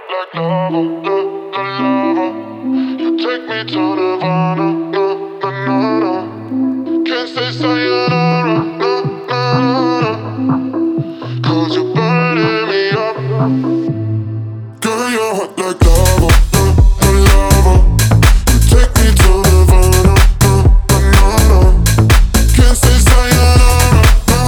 like lava, lava. You take me to Nirvana, can't say sayonara, 'cause you're burning me up. Girl, you're hot like lava, lava. You take me to Nirvana, can't say sayonara,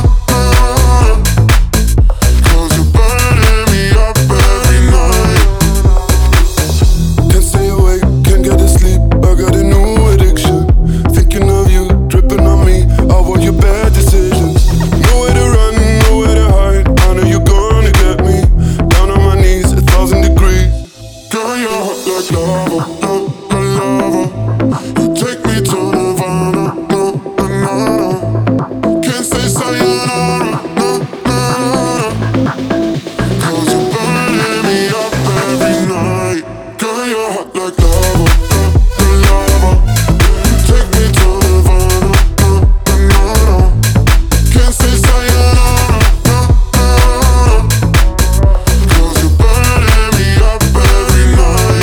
'cause you're burning me up every night. Can't stay awake, can't get to sleep. I got a new addiction. Thinking of you, dripping on me. All of your bad decisions. Nowhere to run, nowhere to hide. I know you're gonna get me. Down on my knees, 1,000 degrees. Girl, you're hot like lava, lava. You take me to Nirvana, can't say sayonara, 'cause you're burning me up every night. Girl, you're hot like lava, lava. You take me to Nirvana, can't say sayonara, 'cause you're burning me up every night.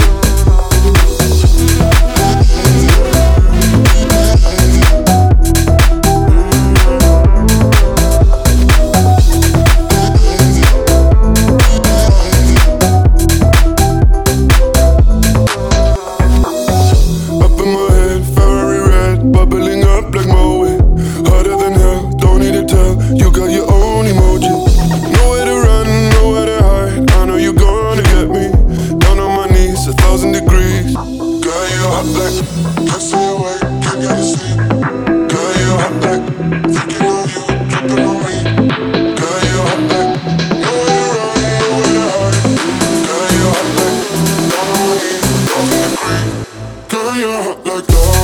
Up in my head, Ferrari red, bubbling up like Moe. Hotter than hell, don't need to tell. You got your own emoji. Nowhere to run, nowhere to hide. I know you're gonna get me. Down on my knees, 1,000 degrees. Girl, you're hot like, can't stay awake, can't get to sleep. Girl, you're hot like, thinking of you, dripping on me. Girl, you're hot like, nowhere to run, nowhere to hide. Girl, you're hot like, down on my knees, 1,000 degrees. Girl, you're hot like lava.